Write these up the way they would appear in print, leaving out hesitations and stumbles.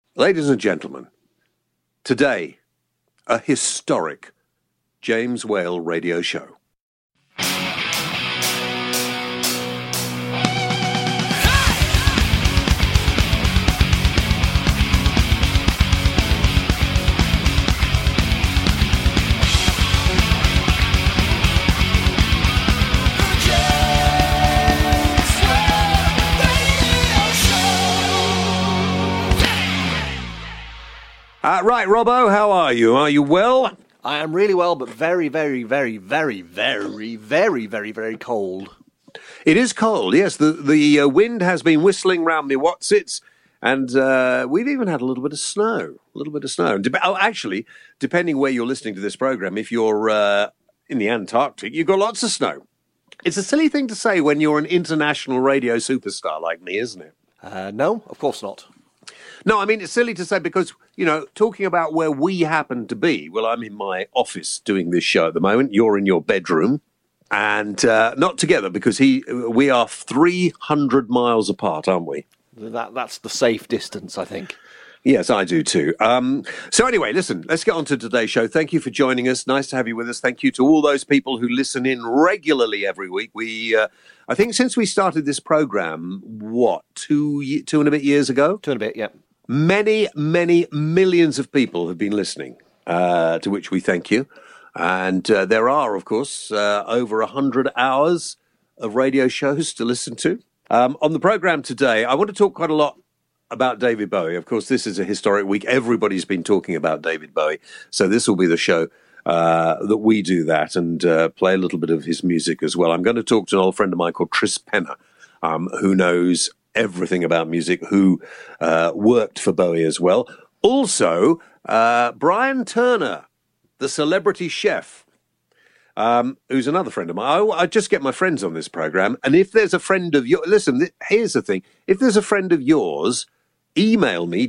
Ladies and gentlemen, today, a historic James Whale radio show. Right, Robbo, how are you? Are you well? I am really well, but very, very, very, very, very, very, very, very cold. It is cold, yes. The wind has been whistling round me Watsits, and we've even had a little bit of snow. Actually, depending where you're listening to this program, if you're in the Antarctic, you've got lots of snow. It's a silly thing to say when you're an international radio superstar like me, isn't it? No, of course not. No, I mean, it's silly to say because, you know, talking about where we happen to be, well, I'm in my office doing this show at the moment. You're in your bedroom and not together because we are 300 miles apart, aren't we? That's the safe distance, I think. Yes, I do too. So anyway, listen, let's get on to today's show. Thank you for joining us. Nice to have you with us. Thank you to all those people who listen in regularly every week. I think since we started this program, two and a bit years ago? 2 and a bit, yeah. Many, many millions of people have been listening, to which we thank you. And there are, of course, over 100 hours of radio shows to listen to. On the program today, I want to talk quite a lot about David Bowie. Of course, this is a historic week. Everybody's been talking about David Bowie. So this will be the show that we do that and play a little bit of his music as well. I'm going to talk to an old friend of mine called Tris Penner, who knows everything about music, who worked for Bowie as well. Also, Brian Turner, the celebrity chef, who's another friend of mine. I just get my friends on this program. And if there's a friend of yours, listen, here's the thing. If there's a friend of yours, email me,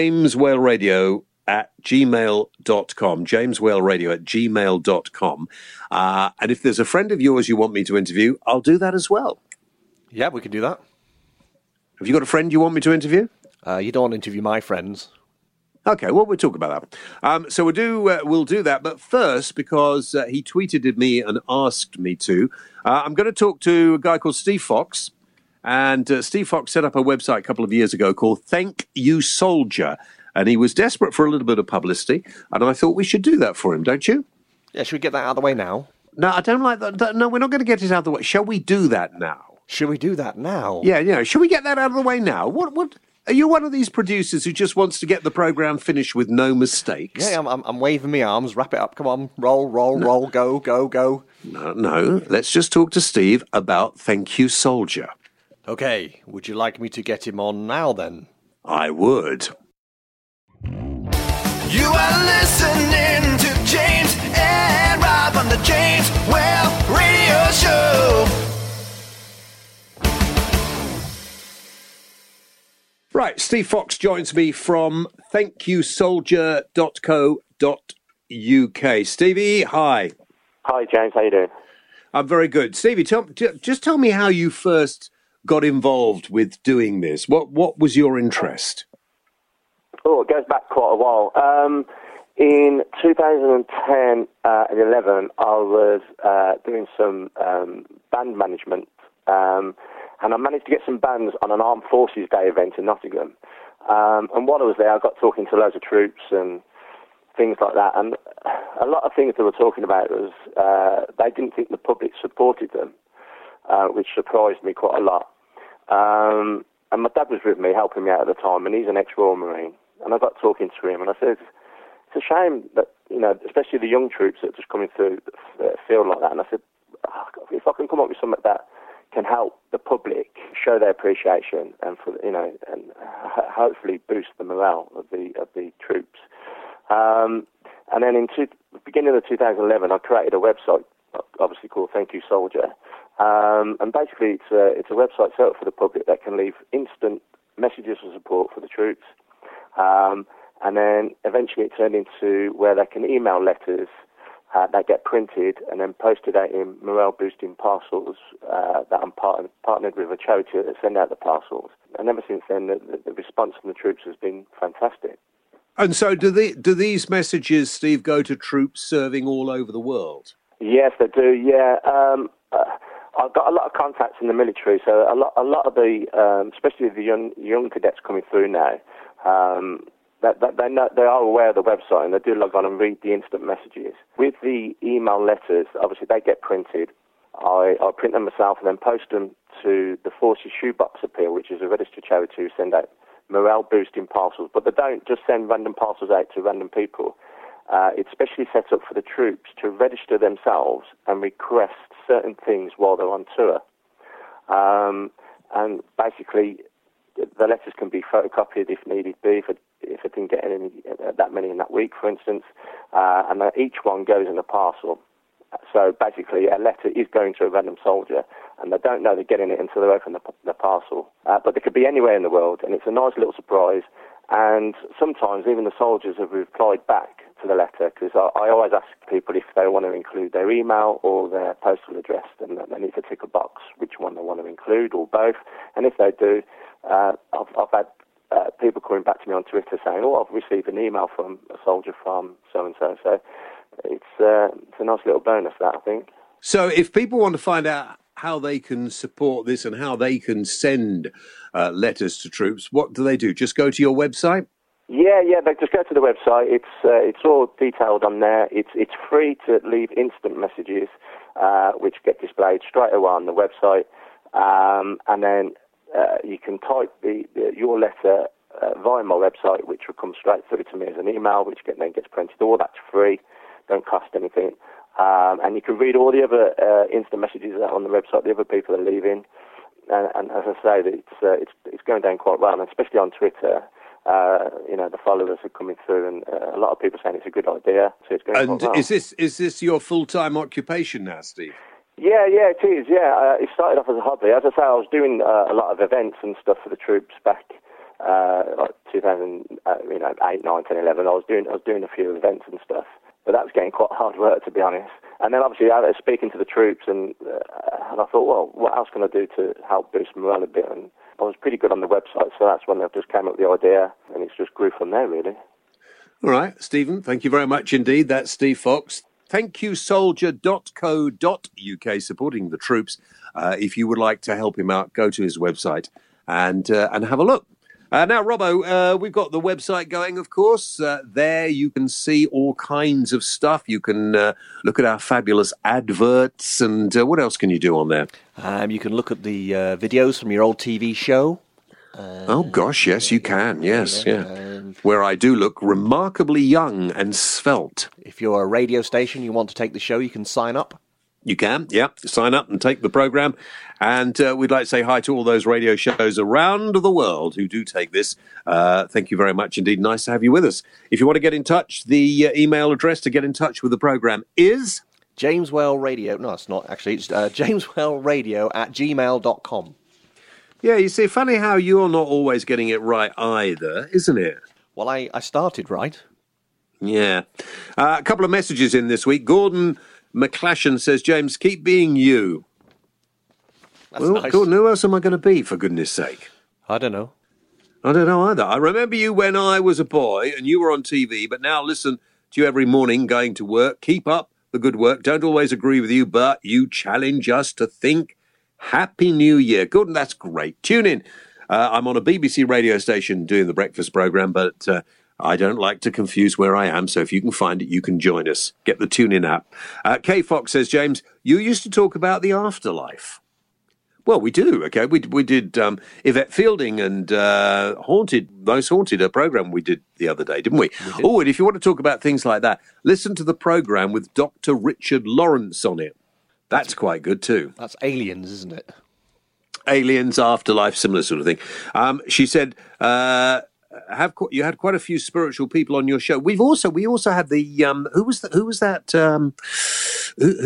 jameswhaleradio@gmail.com, jameswhaleradio@gmail.com. And if there's a friend of yours you want me to interview, I'll do that as well. Yeah, we can do that. Have you got a friend you want me to interview? You don't want to interview my friends. Okay, well, we'll talk about that. So we'll do that. But first, because he tweeted at me and asked me to, I'm going to talk to a guy called Steve Fox. And Steve Fox set up a website a couple of years ago called Thank You Soldier. And he was desperate for a little bit of publicity. And I thought we should do that for him, don't you? Yeah, should we get that out of the way now? No, I don't like that. No, we're not going to get it out of the way. Shall we do that now? Should we do that now? Yeah, should we get that out of the way now? What? Are you one of these producers who just wants to get the programme finished with no mistakes? Yeah, I'm waving my arms. Wrap it up. Come on. Roll, go. No. Let's just talk to Steve about Thank You Soldier. Okay. Would you like me to get him on now, then? I would. You are listening to James and Rob on the James Whale Radio Show. Right, Steve Fox joins me from thankyousoldier.co.uk. Stevie, hi. Hi, James. How you doing? I'm very good. Stevie, just tell me how you first got involved with doing this. What was your interest? Oh, it goes back quite a while. In 2010 and 11, I was doing some band management, and I managed to get some bands on an Armed Forces Day event in Nottingham. And while I was there, I got talking to loads of troops and things like that. And a lot of things they were talking about was they didn't think the public supported them, which surprised me quite a lot. And my dad was with me, helping me out at the time, and he's an ex-Royal Marine. And I got talking to him, and I said, it's a shame that, you know, especially the young troops that are just coming through feel like that. And I said, if I can come up with something that can help the public show their appreciation and and hopefully boost the morale of the troops. And then in the beginning of 2011, I created a website, obviously called Thank You Soldier. And basically, it's a website set up for the public that can leave instant messages of support for the troops. And then eventually it turned into where they can email letters They get printed and then posted out in morale-boosting parcels that I'm partnered with a charity that send out the parcels. And ever since then, the response from the troops has been fantastic. And so do these messages, Steve, go to troops serving all over the world? Yes, they do, yeah. I've got a lot of contacts in the military, so a lot of the, especially the young cadets coming through now, they are aware of the website and they do log on and read the instant messages. With the email letters, obviously they get printed. I print them myself and then post them to the Forces Shoebox Appeal, which is a registered charity who send out morale-boosting parcels. But they don't just send random parcels out to random people. It's specially set up for the troops to register themselves and request certain things while they're on tour. And basically, the letters can be photocopied if needed be, if I didn't get that many in that week, for instance. And each one goes in a parcel. So basically, a letter is going to a random soldier, and they don't know they're getting it until they open the parcel. But they could be anywhere in the world, and it's a nice little surprise. And sometimes even the soldiers have replied back to the letter, because I always ask people if they want to include their email or their postal address, and they need to tick a box which one they want to include, or both. And if they do, I've had people coming back to me on Twitter saying, I've received an email from a soldier from so-and-so. So it's a nice little bonus, that, I think. So if people want to find out how they can support this and how they can send letters to troops, what do they do? Just go to your website? Yeah, they just go to the website. It's all detailed on there. It's free to leave instant messages, which get displayed straight away on the website. And then you can type your letter via my website, which will come straight through to me as an email, which then gets printed. All that's free, don't cost anything. And you can read all the other instant messages on the website, the other people are leaving. And as I say, it's going down quite well, and especially on Twitter. The followers are coming through, and a lot of people saying it's a good idea. So it's going quite well. Is this your full-time occupation now, Steve? Yeah, it is. Yeah, it started off as a hobby. As I say, I was doing a lot of events and stuff for the troops back like 2008, 9, 10, 11. I was doing a few events and stuff, but that was getting quite hard work, to be honest. And then obviously I was speaking to the troops, and I thought, well, what else can I do to help boost morale a bit? And I was pretty good on the website, so that's when I just came up with the idea, and it's just grew from there, really. All right, Stephen, thank you very much indeed. That's Steve Fox. ThankYouSoldier.co.uk, supporting the troops. If you would like to help him out, go to his website and have a look. Now, Robbo, we've got the website going, of course. There you can see all kinds of stuff. You can look at our fabulous adverts, and what else can you do on there? You can look at the videos from your old TV show. Oh, gosh, yes, you can, yes, yeah. Where I do look remarkably young and svelte. If you're a radio station, you want to take the show, you can sign up. You can, yeah, sign up and take the programme. And we'd like to say hi to all those radio shows around the world who do take this. Thank you very much indeed. Nice to have you with us. If you want to get in touch, the email address to get in touch with the programme is... Jameswell Radio. No, it's not actually. It's jameswellradio@gmail.com. Yeah, you see, funny how you're not always getting it right either, isn't it? Well, I started right. Yeah. A couple of messages in this week. Gordon McClashen says, James, keep being you. That's nice. Gordon, who else am I going to be, for goodness sake? I don't know. I don't know either. I remember you when I was a boy and you were on TV, but now listen to you every morning going to work. Keep up the good work. Don't always agree with you, but you challenge us to think. Happy New Year. Gordon, that's great. Tune in. I'm on a BBC radio station doing the breakfast programme, but I don't like to confuse where I am, so if you can find it, you can join us. Get the TuneIn app. Kay Fox says, James, you used to talk about the afterlife. Well, we do, okay. We did Yvette Fielding and Haunted, a programme we did the other day, didn't we? Oh, and if you want to talk about things like that, listen to the programme with Dr. Richard Lawrence on it. That's quite good too. That's Aliens, isn't it? Aliens, afterlife, similar sort of thing. She said, you had quite a few spiritual people on your show. We also had the who was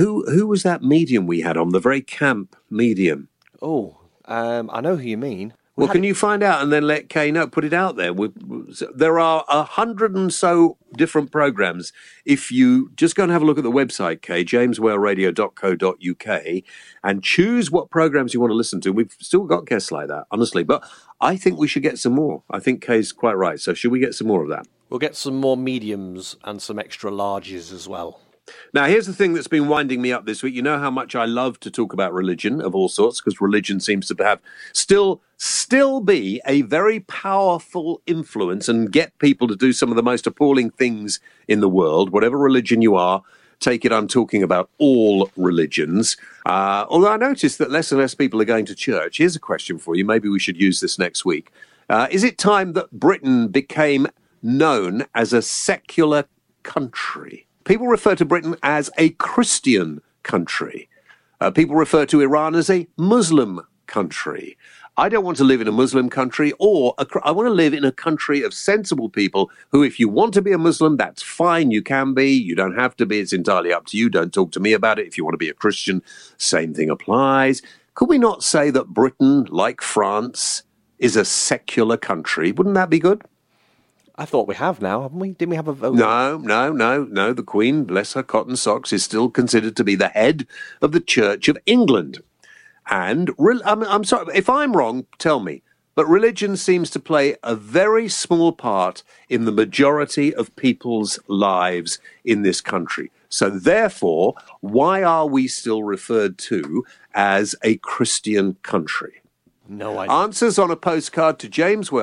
that medium we had on, the very camp medium? Oh, I know who you mean. Well, can you find out and then let Kay know? Put it out there. There are 100 and so different programmes. If you just go and have a look at the website, Kay, jameswhaleradio.co.uk, and choose what programmes you want to listen to. We've still got guests like that, honestly. But I think we should get some more. I think Kay's quite right. So should we get some more of that? We'll get some more mediums and some extra larges as well. Now, here's the thing that's been winding me up this week. You know how much I love to talk about religion of all sorts, because religion seems to have still be a very powerful influence and get people to do some of the most appalling things in the world. Whatever religion you are, take it, I'm talking about all religions. Although I noticed that less and less people are going to church. Here's a question for you. Maybe we should use this next week. Is it time that Britain became known as a secular country? People refer to Britain as a Christian country. People refer to Iran as a Muslim country. I don't want to live in a Muslim country, I want to live in a country of sensible people who, if you want to be a Muslim, that's fine. You can be. You don't have to be. It's entirely up to you. Don't talk to me about it. If you want to be a Christian, same thing applies. Could we not say that Britain, like France, is a secular country? Wouldn't that be good? I thought we have now, haven't we? Didn't we have a vote? No. The Queen, bless her cotton socks, is still considered to be the head of the Church of England. And I'm sorry, if I'm wrong, tell me. But religion seems to play a very small part in the majority of people's lives in this country. So therefore, why are we still referred to as a Christian country? No idea. Answers on a postcard to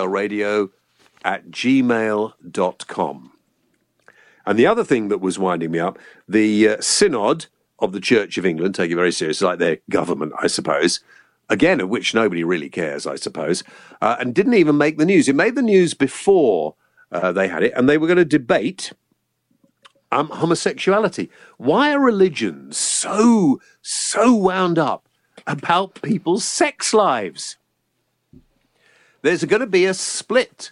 jameswhaleradio@gmail.com. And the other thing that was winding me up, the Synod of the Church of England, take it very seriously, like their government, I suppose, again, of which nobody really cares, I suppose, and didn't even make the news. It made the news before they had it, and they were going to debate homosexuality. Why are religions so wound up about people's sex lives? There's going to be a split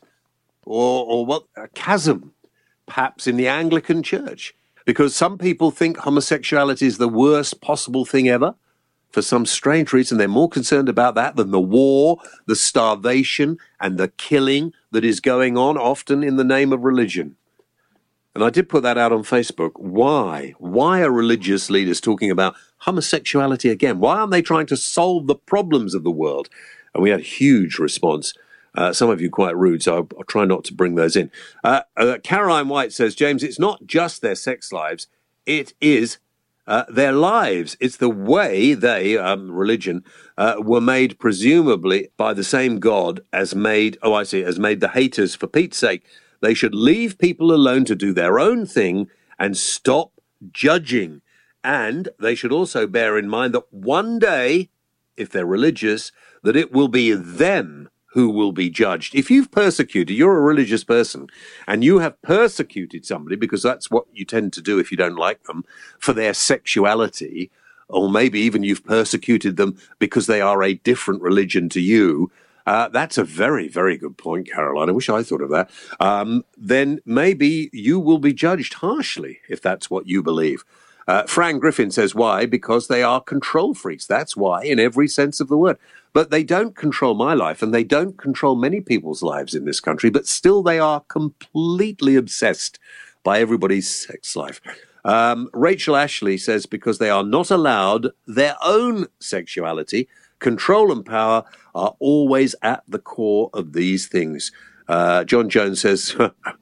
or a chasm, perhaps, in the Anglican Church, because some people think homosexuality is the worst possible thing ever. For some strange reason, they're more concerned about that than the war, the starvation, and the killing that is going on, often in the name of religion. And I did put that out on Facebook. Why? Why are religious leaders talking about homosexuality again? Why aren't they trying to solve the problems of the world? And we had a huge response. Some of you quite rude, so I'll try not to bring those in. Caroline White says, James, it's not just their sex lives, it is their lives. It's the way they, religion, were made presumably by the same God as made the haters for Pete's sake. They should leave people alone to do their own thing and stop judging. And they should also bear in mind that one day, if they're religious, that it will be them who will be judged. If you're a religious person, and you have persecuted somebody, because that's what you tend to do if you don't like them, for their sexuality, or maybe even you've persecuted them because they are a different religion to you, that's a very, very good point, Caroline. I wish I thought of that. Then maybe you will be judged harshly if that's what you believe. Fran Griffin says, why? Because they are control freaks. That's why, in every sense of the word. But they don't control my life, and they don't control many people's lives in this country, but still they are completely obsessed by everybody's sex life. Rachel Ashley says, because they are not allowed their own sexuality, control and power are always at the core of these things. John Jones says,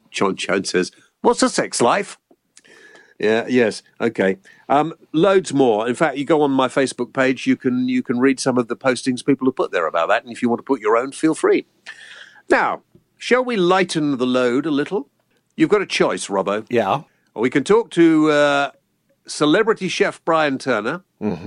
what's a sex life? Yeah, yes, okay. Loads more. In fact, you go on my Facebook page, you can read some of the postings people have put there about that, and if you want to put your own, feel free. Now, shall we lighten the load a little? You've got a choice, Robbo. Yeah. We can talk to celebrity chef Brian Turner,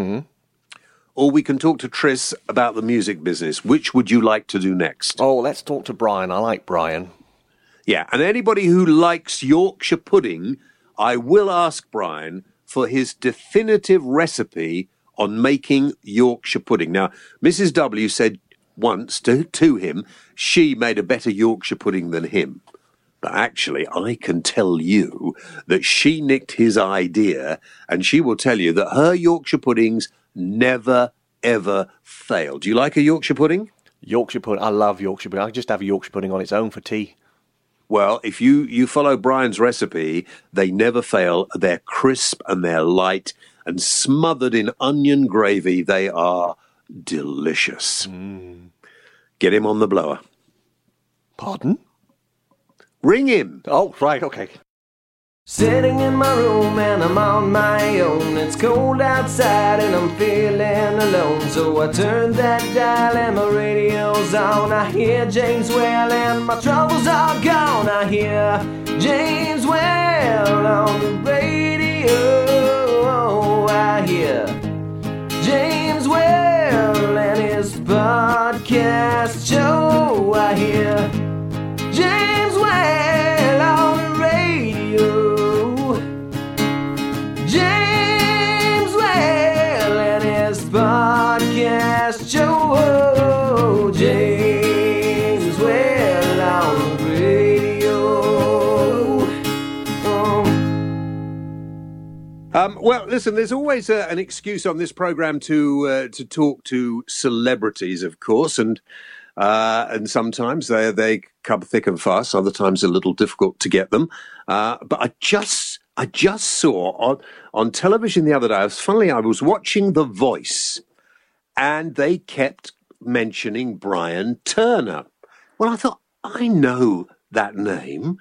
or we can talk to Tris about the music business. Which would you like to do next? Oh, let's talk to Brian. I like Brian. Yeah, and anybody who likes Yorkshire pudding, I will ask Brian for his definitive recipe on making Yorkshire pudding. Now, Mrs. W said once to him, she made a better Yorkshire pudding than him. But actually, I can tell you that she nicked his idea, and she will tell you that her Yorkshire puddings never, ever fail. Do you like a Yorkshire pudding? Yorkshire pudding. I love Yorkshire pudding. I just have Yorkshire pudding on its own for tea. Well, if you follow Brian's recipe, they never fail. They're crisp and they're light and smothered in onion gravy. They are delicious. Get him on the blower. Pardon? Ring him. Oh, right, okay. Sitting in my room and I'm on my own. It's cold outside and I'm feeling alone. So I turn that dial and my radio's on. I hear James Well and my troubles are gone. I hear James Well on the radio. I hear James Well and his podcast show. I hear James Well on the radio. James Well and his podcast show. James Well on the radio. Well, listen, there's always an excuse on this programme to talk to celebrities, of course, and sometimes they come thick and fast. Other times a little difficult to get them. But I just saw on television the other day. I was watching The Voice, and they kept mentioning Brian Turner. Well, I thought, I know that name,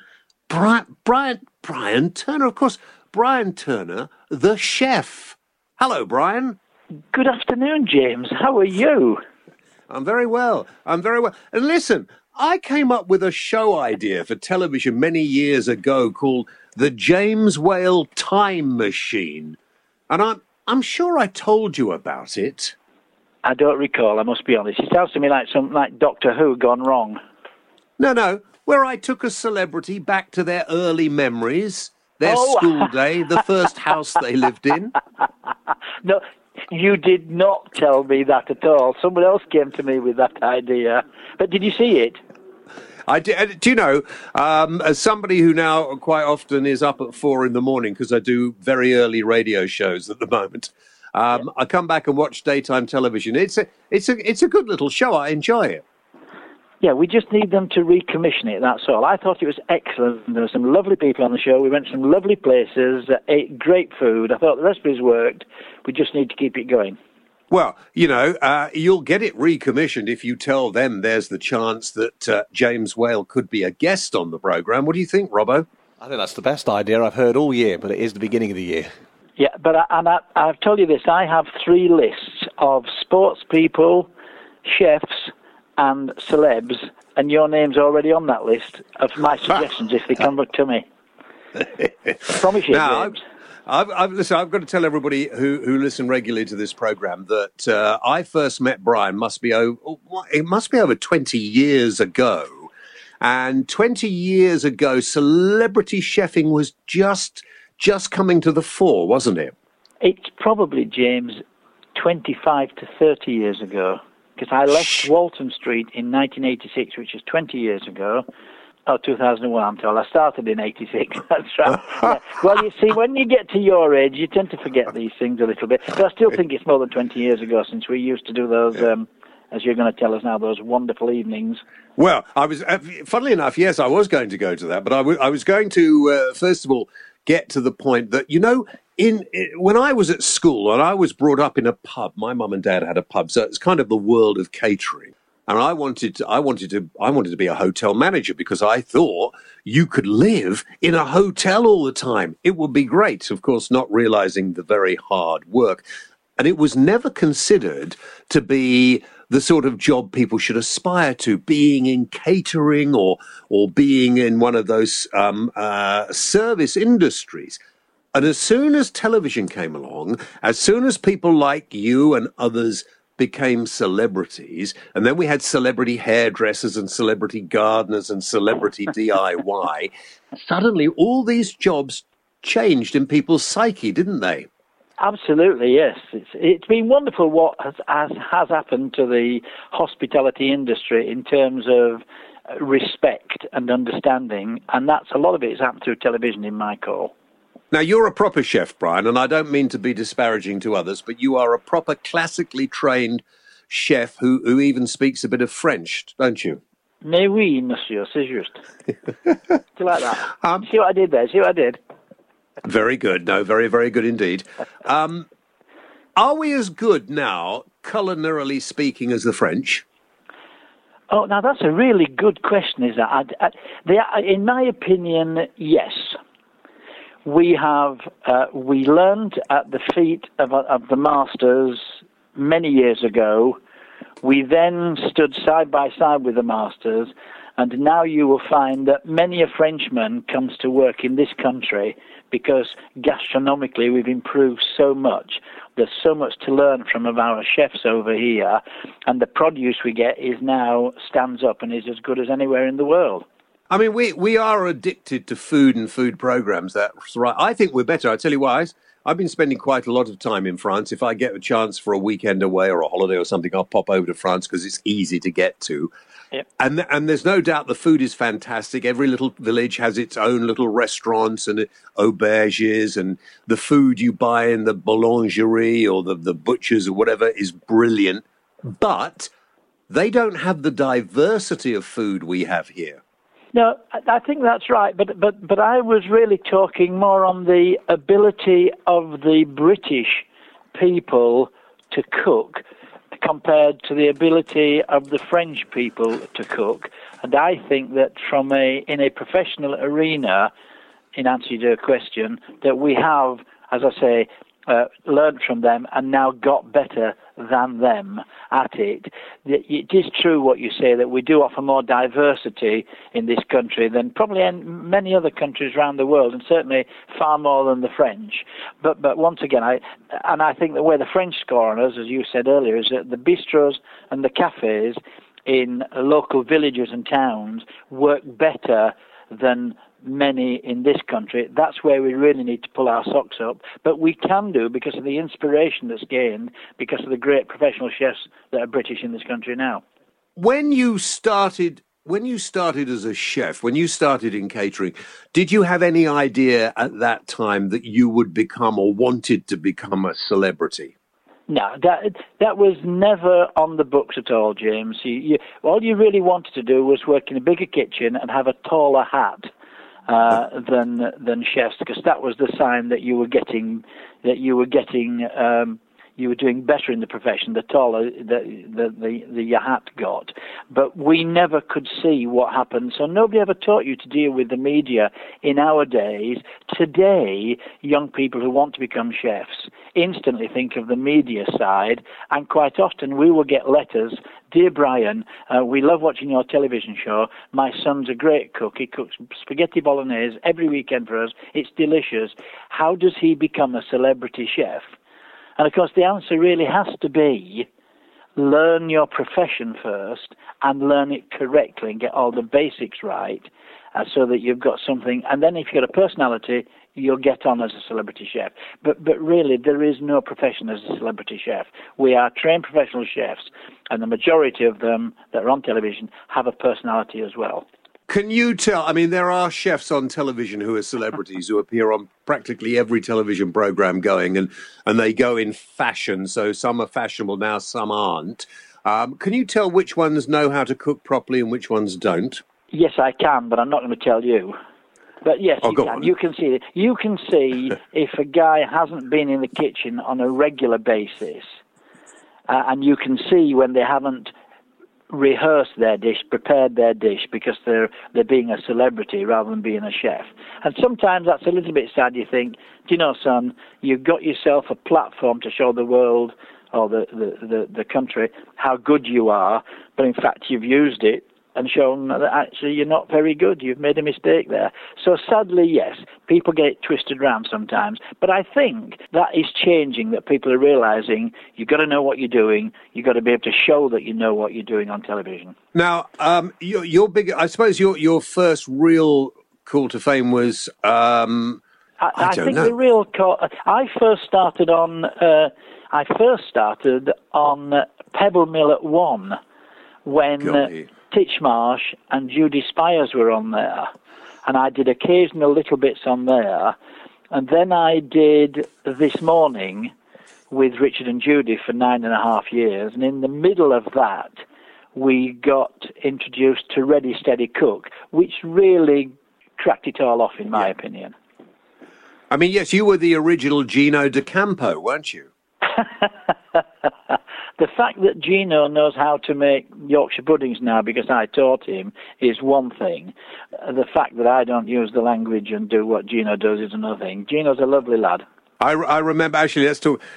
Brian Turner, of course. Brian Turner, the chef. Hello, Brian. Good afternoon, James. How are you? I'm very well. And listen, I came up with a show idea for television many years ago called The James Whale Time Machine. And I'm sure I told you about it. I don't recall, I must be honest. It sounds to me like like Doctor Who gone wrong. No, where I took a celebrity back to their early memories, their school day, the first house they lived in. No, you did not tell me that at all. Someone else came to me with that idea. But did you see it? I did. Do you know, as somebody who now quite often is up at 4 a.m, because I do very early radio shows at the moment, I come back and watch daytime television. It's a good little show. I enjoy it. Yeah, we just need them to recommission it, that's all. I thought it was excellent. There were some lovely people on the show. We went to some lovely places, ate great food. I thought the recipes worked. We just need to keep it going. Well, you know, you'll get it recommissioned if you tell them there's the chance that James Whale could be a guest on the programme. What do you think, Robbo? I think that's the best idea I've heard all year, but it is the beginning of the year. Yeah, but I've told you this. I have 3 lists of sports people, chefs, and celebs, and your name's already on that list of my suggestions if they come to me. Promise you, James. Listen, I've got to tell everybody who listen regularly to this programme that I first met Brian must be over 20 years ago. And 20 years ago, celebrity chefing was just coming to the fore, wasn't it? It's probably, James, 25 to 30 years ago. Because I left Walton Street in 1986, which is 20 years ago. Oh, 2001, I'm told. I started in 86. That's right. Yeah. Well, you see, when you get to your age, you tend to forget these things a little bit. But I still think it's more than 20 years ago since we used to do those, as you're going to tell us now, those wonderful evenings. Well, I was, funnily enough, yes, I was going to go to that. But I was going to, first of all, get to the point that, you know, when I was at school and I was brought up in a pub, my mum and dad had a pub, so it's kind of the world of catering. And I wanted to be a hotel manager because I thought you could live in a hotel all the time. It would be great, of course, not realizing the very hard work. And it was never considered to be the sort of job people should aspire to, being in catering or being in one of those service industries. And as soon as television came along, as soon as people like you and others became celebrities, and then we had celebrity hairdressers and celebrity gardeners and celebrity DIY, suddenly all these jobs changed in people's psyche, didn't they? Absolutely, yes. It's been wonderful what has happened to the hospitality industry in terms of respect and understanding, and that's a lot of it has happened through television in my call. Now, you're a proper chef, Brian, and I don't mean to be disparaging to others, but you are a proper classically trained chef who even speaks a bit of French, don't you? Mais oui, monsieur, c'est juste. Do you like that? See what I did there? See what I did? Very good. No, very, very good indeed. Are we as good now, culinarily speaking, as the French? Oh, now that's a really good question, is that? In my opinion, yes. We have, we learned at the feet of the masters many years ago. We then stood side by side with the masters, and now you will find that many a Frenchman comes to work in this country because gastronomically we've improved so much. There's so much to learn from our chefs over here, and the produce we get is now stands up and is as good as anywhere in the world. I mean, we are addicted to food and food programs. That's right. I think we're better. I tell you why. I've been spending quite a lot of time in France. If I get a chance for a weekend away or a holiday or something, I'll pop over to France because it's easy to get to. Yep. And there's no doubt the food is fantastic. Every little village has its own little restaurants and auberges, and the food you buy in the boulangerie or the butchers or whatever is brilliant. But they don't have the diversity of food we have here. No, I think that's right, but I was really talking more on the ability of the British people to cook compared to the ability of the French people to cook. And I think that in a professional arena, in answer to your question, that we have, as I say, learned from them and now got better than them at it. It is true what you say, that we do offer more diversity in this country than probably in many other countries around the world, and certainly far more than the French. But once again, I think the way the French score on us, as you said earlier, is that the bistros and the cafes in local villages and towns work better than many in this country. That's where we really need to pull our socks up. But we can do because of the inspiration that's gained because of the great professional chefs that are British in this country now. When you started as a chef, when you started in catering, did you have any idea at that time that you would become or wanted to become a celebrity? No, that was never on the books at all, James. All you really wanted to do was work in a bigger kitchen and have a taller hat than chefs, because that was the sign that you were doing better in the profession, the taller your hat got. But we never could see what happened, so nobody ever taught you to deal with the media in our days. Today, young people who want to become chefs instantly think of the media side, and quite often we will get letters, "Dear Brian, we love watching your television show. My son's a great cook. He cooks spaghetti bolognese every weekend for us. It's delicious. How does he become a celebrity chef?" And, of course, the answer really has to be learn your profession first and learn it correctly and get all the basics right so that you've got something. And then if you've got a personality, you'll get on as a celebrity chef. But really, there is no profession as a celebrity chef. We are trained professional chefs, and the majority of them that are on television have a personality as well. Can you tell, I mean, there are chefs on television who are celebrities who appear on practically every television program going, and they go in fashion. So some are fashionable now, some aren't. Can you tell which ones know how to cook properly and which ones don't? Yes, I can, but I'm not going to tell you. But yes, you can. You can see it. You can see if a guy hasn't been in the kitchen on a regular basis, and you can see when they haven't rehearsed their dish, prepared their dish, because they're being a celebrity rather than being a chef. And sometimes that's a little bit sad. You think, do you know, son, you've got yourself a platform to show the world or the country how good you are, but in fact you've used it and shown that actually you're not very good. You've made a mistake there. So sadly, yes, people get it twisted around sometimes. But I think that is changing, that people are realizing you've got to know what you're doing. You've got to be able to show that you know what you're doing on television. Now, your big, I suppose your first real call to fame was, I think the real call, I first started on Pebble Mill at 1 when Titchmarsh and Judy Spires were on there, and I did occasional little bits on there, and then I did This Morning, with Richard and Judy for 9.5 years, and in the middle of that, we got introduced to Ready Steady Cook, which really cracked it all off, in my opinion. I mean, yes, you were the original Gino D'Acampo, weren't you? The fact that Gino knows how to make Yorkshire puddings now because I taught him is one thing. The fact that I don't use the language and do what Gino does is another thing. Gino's a lovely lad. I remember, actually, let's talk.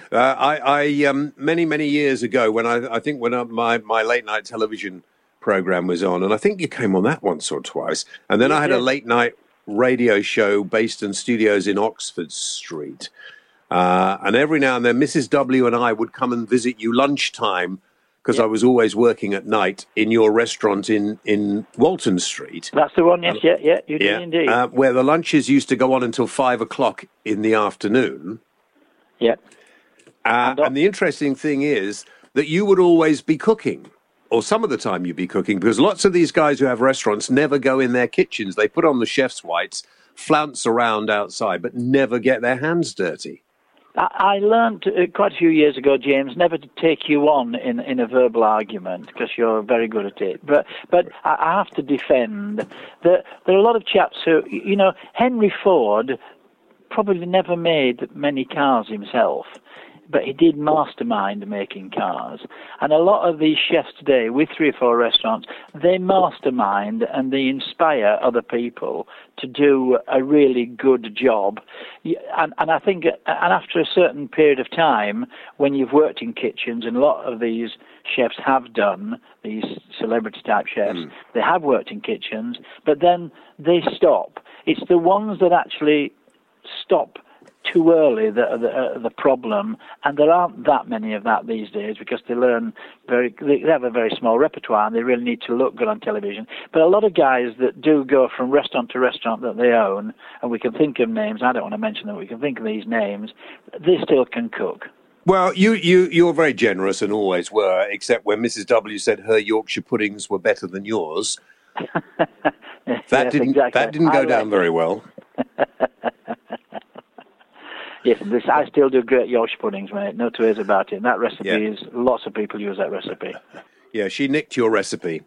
Many years ago, when my late night television program was on, and I think you came on that once or twice, and then I had a late night radio show based in studios in Oxford Street. And every now and then, Mrs. W and I would come and visit you lunchtime because I was always working at night in your restaurant in Walton Street. That's the one, yes, you did indeed. Where the lunches used to go on until 5 o'clock in the afternoon. Yeah. And the interesting thing is that you would always be cooking, or some of the time you'd be cooking, because lots of these guys who have restaurants never go in their kitchens. They put on the chef's whites, flounce around outside, but never get their hands dirty. I learned quite a few years ago, James, never to take you on in a verbal argument because you're very good at it. But I have to defend that there are a lot of chaps who, Henry Ford probably never made many cars himself, but he did mastermind making cars. And a lot of these chefs today, with 3 or 4 restaurants, they mastermind and they inspire other people to do a really good job. And I think, and after a certain period of time, when you've worked in kitchens, and a lot of these chefs have done, these celebrity-type chefs, they have worked in kitchens, but then they stop. It's the ones that actually stop too early that are the problem, and there aren't that many of that these days because they have a very small repertoire and they really need to look good on television. But a lot of guys that do go from restaurant to restaurant that they own, and we can think of names, I don't want to mention them, we can think of these names, they still can cook. Well, you're very generous and always were, except when Mrs. W said her Yorkshire puddings were better than yours. That didn't go down very well. Yes, I still do great Yorkshire puddings, mate. No two ways about it. And that recipe is, lots of people use that recipe. Yeah, she nicked your recipe.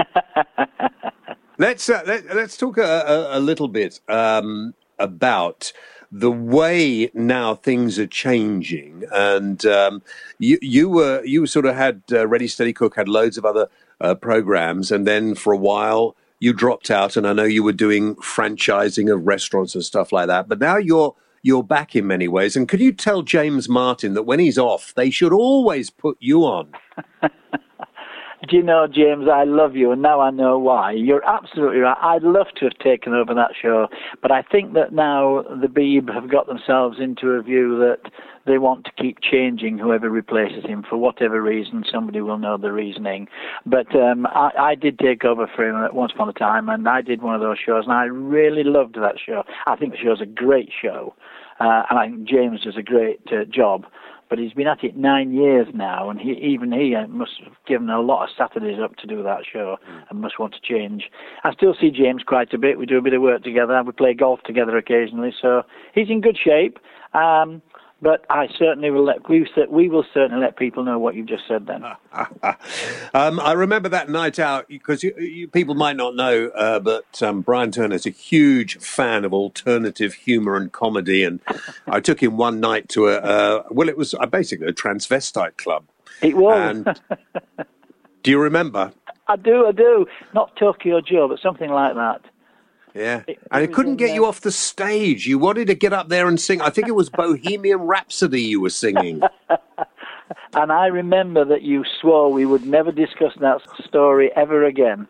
Let's talk a little bit about the way now things are changing. And you sort of had Ready Steady Cook, had loads of other programs, and then for a while you dropped out. And I know you were doing franchising of restaurants and stuff like that. But now you're back in many ways. And could you tell James Martin that when he's off, they should always put you on? Do you know, James, I love you, and now I know why. You're absolutely right. I'd love to have taken over that show, but I think that now the Beeb have got themselves into a view that they want to keep changing whoever replaces him for whatever reason. Somebody will know the reasoning. But I did take over for him at once upon a time, and I did one of those shows, and I really loved that show. I think the show's a great show, and I think James does a great job. But he's been at it 9 years now, and he must have given a lot of Saturdays up to do that show and must want to change. I still see James quite a bit. We do a bit of work together. We play golf together occasionally, so he's in good shape. But I certainly will we will certainly let people know what you've just said then. I remember that night out, because people might not know, but Brian Turner's a huge fan of alternative humour and comedy, and I took him one night to it was basically a transvestite club. It was. And do you remember? I do. Not Tokyo Joe, but something like that. Yeah, and it couldn't get you off the stage. You wanted to get up there and sing. I think it was Bohemian Rhapsody you were singing. And I remember that you swore we would never discuss that story ever again.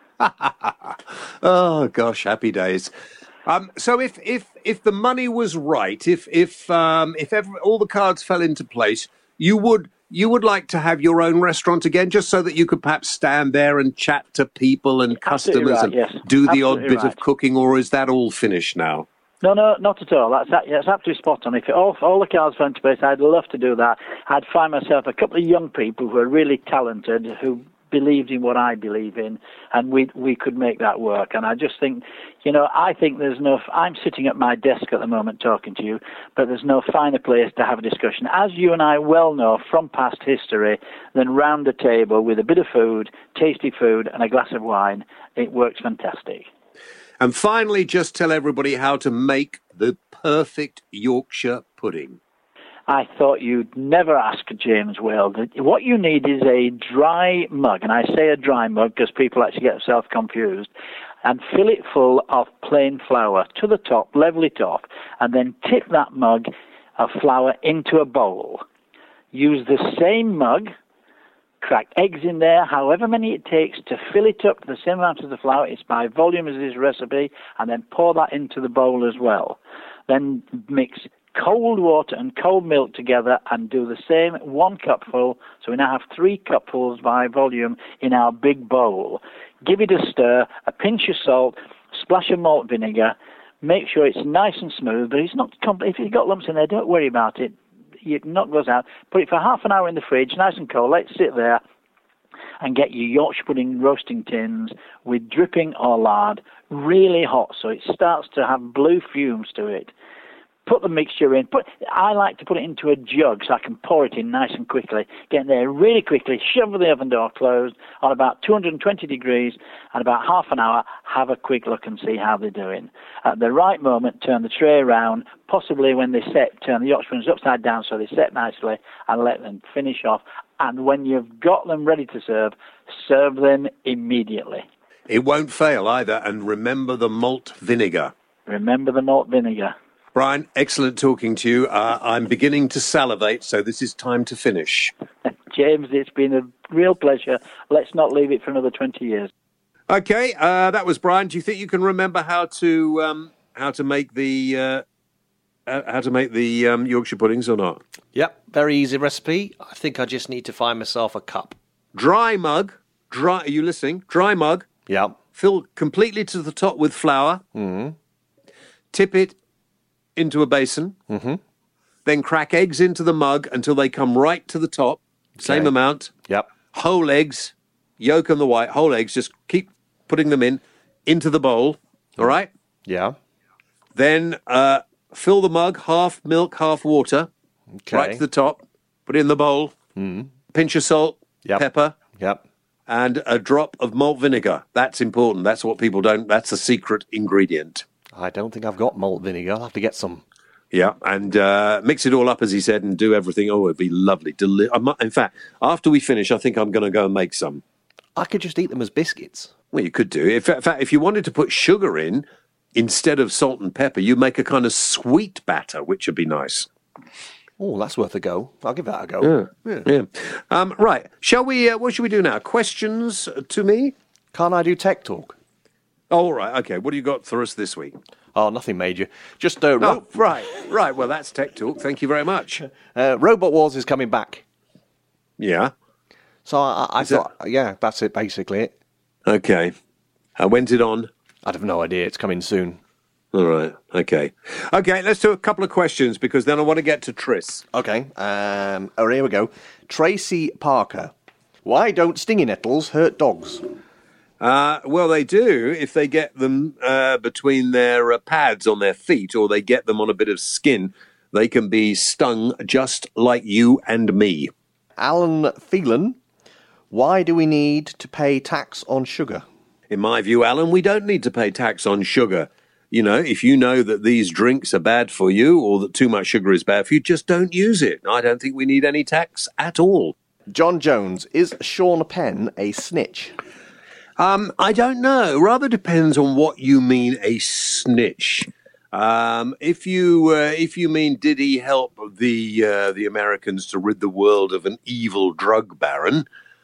Oh gosh, happy days. So if the money was right, if all the cards fell into place, you would like to have your own restaurant again, just so that you could perhaps stand there and chat to people and customers and do the odd bit of cooking, or is that all finished now? No, not at all. That's absolutely spot on. If all the cards fell into place, I'd love to do that. I'd find myself a couple of young people who are really talented, who believed in what I believe in, and we could make that work. And I just think, I think there's I'm sitting at my desk at the moment talking to you, but there's no finer place to have a discussion, as you and I well know from past history, than round a table with a bit of food, tasty food, and a glass of wine. It works fantastic. And finally, just tell everybody how to make the perfect Yorkshire pudding. I thought you'd never ask, James Whale. What you need is a dry mug, and I say a dry mug because people actually get themselves confused, and fill it full of plain flour to the top, level it off, and then tip that mug of flour into a bowl. Use the same mug, crack eggs in there, however many it takes to fill it up to the same amount as the flour. It's by volume as this recipe, and then pour that into the bowl as well. Then mix cold water and cold milk together and do the same 1 cupful. So we now have 3 cupfuls by volume in our big bowl. Give it a stir, a pinch of salt, splash of malt vinegar. Make sure it's nice and smooth, but it's not if you've got lumps in there, don't worry about it. It not goes out. Put it for half an hour in the fridge, nice and cold. Let it sit there and get your Yorkshire pudding roasting tins with dripping or lard really hot so it starts to have blue fumes to it. Put the mixture in. I like to put it into a jug so I can pour it in nice and quickly. Get in there really quickly, shove the oven door closed on about 220 degrees, and about half an hour, have a quick look and see how they're doing. At the right moment, turn the tray around, possibly when they set, turn the Yorkshire puddings upside down so they set nicely, and let them finish off. And when you've got them ready to serve them immediately. It won't fail either, and remember the malt vinegar. Remember the malt vinegar. Brian, excellent talking to you. I'm beginning to salivate, so this is time to finish. James, it's been a real pleasure. Let's not leave it for another 20 years. Okay, that was Brian. Do you think you can remember how to make the Yorkshire puddings or not? Yep, very easy recipe. I think I just need to find myself a cup. Dry mug. Are you listening? Dry mug. Yep. Fill completely to the top with flour. Mm-hmm. Tip it into a basin. Mm-hmm. Then crack eggs into the mug until they come right to the top. Same amount. Yep. Whole eggs, yolk and the white, whole eggs. Just keep putting them into the bowl. All right? Yeah. Then fill the mug, half milk, half water. Okay. Right to the top. Put it in the bowl. Mm. Pinch of salt, pepper. Yep. And a drop of malt vinegar. That's important. That's what people don't... That's a secret ingredient. I don't think I've got malt vinegar. I'll have to get some. Yeah, and mix it all up, as he said, and do everything. Oh, it'd be lovely. In fact, after we finish, I think I'm going to go and make some. I could just eat them as biscuits. Well, you could do. In fact, if you wanted to put sugar in instead of salt and pepper, you make a kind of sweet batter, which would be nice. Oh, that's worth a go. I'll give that a go. Yeah. Right. Shall we? What should we do now? Questions to me? Can't I do tech talk? Oh, all right. Okay. What do you got for us this week? Oh, nothing major. Just right. Well, that's tech talk. Thank you very much. Robot Wars is coming back. Yeah. So I thought, that's it, basically. Okay. When's it on? I'd have no idea. It's coming soon. All right. Okay. Let's do a couple of questions because then I want to get to Tris. Okay. Here we go. Tracy Parker. Why don't stinging nettles hurt dogs? Well, they do if they get them between their pads on their feet, or they get them on a bit of skin. They can be stung just like you and me. Alan Phelan. Why do we need to pay tax on sugar? In my view, Alan, we don't need to pay tax on sugar. You know, if you know that these drinks are bad for you or that too much sugar is bad for you, just don't use it. I don't think we need any tax at all. John Jones. Is Sean Penn a snitch? I don't know. Rather depends on what you mean a snitch. If you mean did he help the Americans to rid the world of an evil drug baron?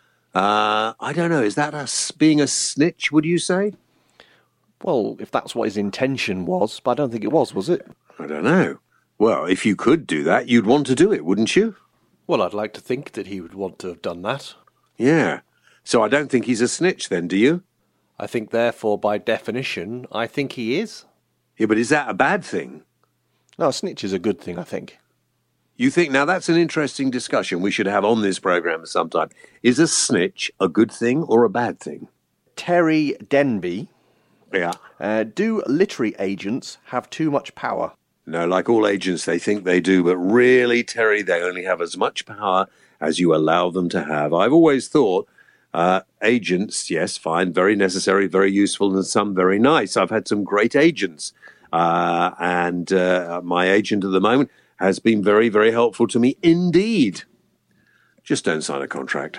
I don't know. Is that us being a snitch, would you say? Well, if that's what his intention was, but I don't think it was it? I don't know. Well, if you could do that, you'd want to do it, wouldn't you? Well, I'd like to think that he would want to have done that. Yeah. So I don't think he's a snitch then, do you? I think, therefore, by definition, I think he is. Yeah, but is that a bad thing? No, a snitch is a good thing, I think. You think, now that's an interesting discussion we should have on this programme sometime. Is a snitch a good thing or a bad thing? Terry Denby. Yeah. Do literary agents have too much power? No, like all agents, they think they do, but really, Terry, they only have as much power as you allow them to have. I've always thought agents, yes, fine, very necessary, very useful, and some very nice. I've had some great agents, and my agent at the moment has been very, very helpful to me indeed. Just don't sign a contract.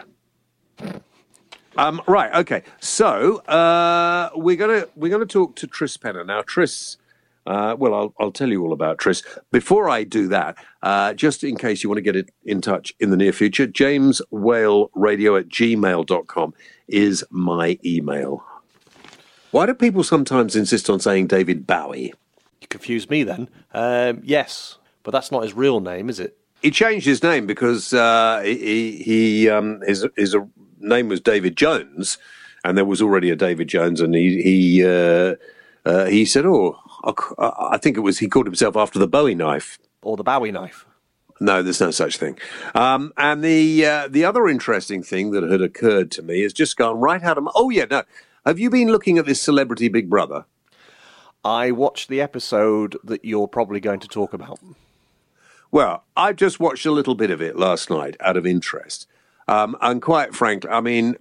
Right, okay. So we're gonna talk to Tris Penner now. Tris, I'll tell you all about Tris. Before I do that, just in case you want to get in touch in the near future, jameswhaleradio@gmail.com is my email. Why do people sometimes insist on saying David Bowie? You confused me then. Yes, but that's not his real name, is it? He changed his name because his name was David Jones, and there was already a David Jones, and he said, I think it was, he called himself after the Bowie knife. Or the Bowie knife. No, there's no such thing. And the other interesting thing that had occurred to me has just gone right out of my... Oh, yeah, no. Have you been looking at this Celebrity Big Brother? I watched the episode that you're probably going to talk about. Well, I just watched a little bit of it last night out of interest. And quite frankly, I mean,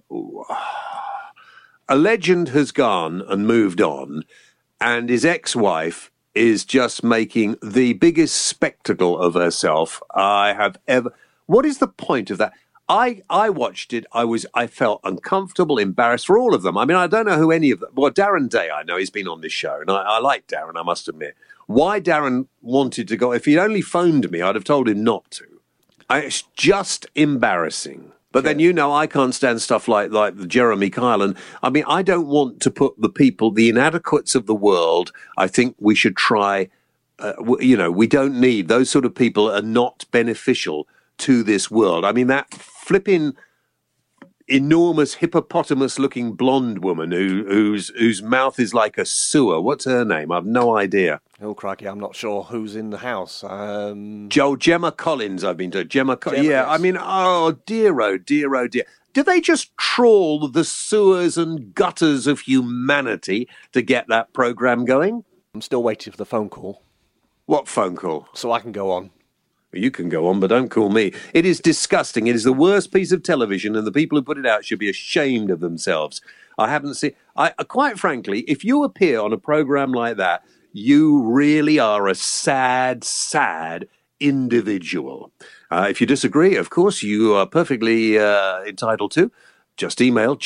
a legend has gone and moved on, and his ex-wife is just making the biggest spectacle of herself I have ever... What is the point of that? I watched it. I felt uncomfortable, embarrassed for all of them. I mean, I don't know who any of them... Well, Darren Day, I know, he's been on this show, and I like Darren, I must admit. Why Darren wanted to go... If he'd only phoned me, I'd have told him not to. It's just embarrassing. But then, I can't stand stuff like the Jeremy Kyle. And I mean, I don't want to put the people, the inadequates of the world, I think we should try, we don't need, those sort of people are not beneficial to this world. I mean, that flipping enormous hippopotamus-looking blonde woman whose mouth is like a sewer. What's her name? I've no idea. Oh, crikey, I'm not sure who's in the house. Gemma Collins, I've been told. Gemma, yeah, yes. I mean, oh dear, oh dear, oh dear. Do they just trawl the sewers and gutters of humanity to get that programme going? I'm still waiting for the phone call. What phone call? So I can go on. You can go on, but don't call me. It is disgusting. It is the worst piece of television, and the people who put it out should be ashamed of themselves. I haven't seen... quite frankly, if you appear on a programme like that, you really are a sad, sad individual. If you disagree, of course, you are perfectly entitled to. Just email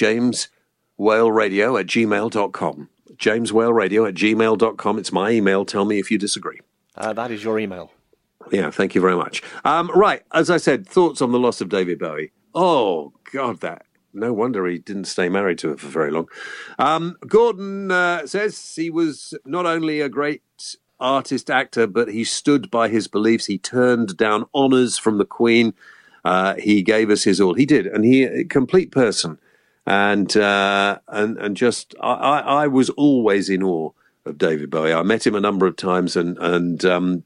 jameswhaleradio@gmail.com. jameswhaleradio@gmail.com. It's my email. Tell me if you disagree. That is your email. Yeah, thank you very much. Right, as I said, thoughts on the loss of David Bowie. Oh, God, no wonder he didn't stay married to her for very long. Gordon says he was not only a great artist, actor, but he stood by his beliefs. He turned down honours from the Queen. He gave us his all. He did, and he a complete person. And just, I was always in awe of David Bowie. I met him a number of times, and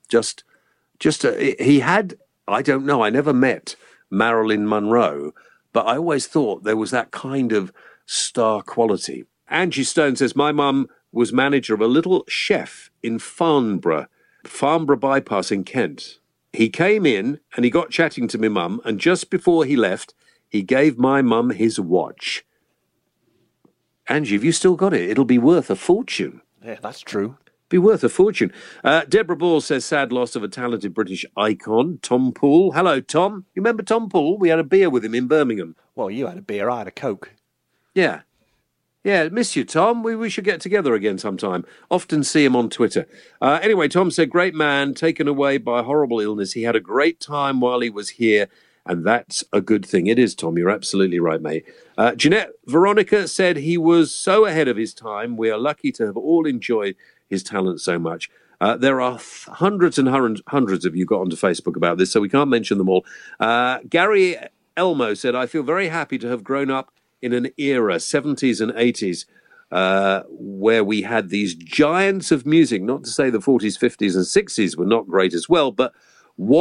he had, I don't know, I never met Marilyn Monroe, but I always thought there was that kind of star quality. Angie Stone says, my mum was manager of a little chef in Farnborough Bypass in Kent. He came in and he got chatting to my mum, and just before he left, he gave my mum his watch. Angie, have you still got it? It'll be worth a fortune. Yeah, that's true. Be worth a fortune. Deborah Ball says, sad loss of a talented British icon, Tom Poole. Hello, Tom. You remember Tom Poole? We had a beer with him in Birmingham. Well, you had a beer, I had a Coke. Yeah. Yeah, miss you, Tom. We should get together again sometime. Often see him on Twitter. Anyway, Tom said, great man, taken away by a horrible illness. He had a great time while he was here, and that's a good thing. It is, Tom. You're absolutely right, mate. Jeanette Veronica said he was so ahead of his time. We are lucky to have all enjoyed his talent so much. There are hundreds and hundreds of you got onto Facebook about this, so we can't mention them all. Gary Elmo said, I feel very happy to have grown up in an era, 70s and 80s, where we had these giants of music. Not to say the 40s, 50s and 60s were not great as well, but what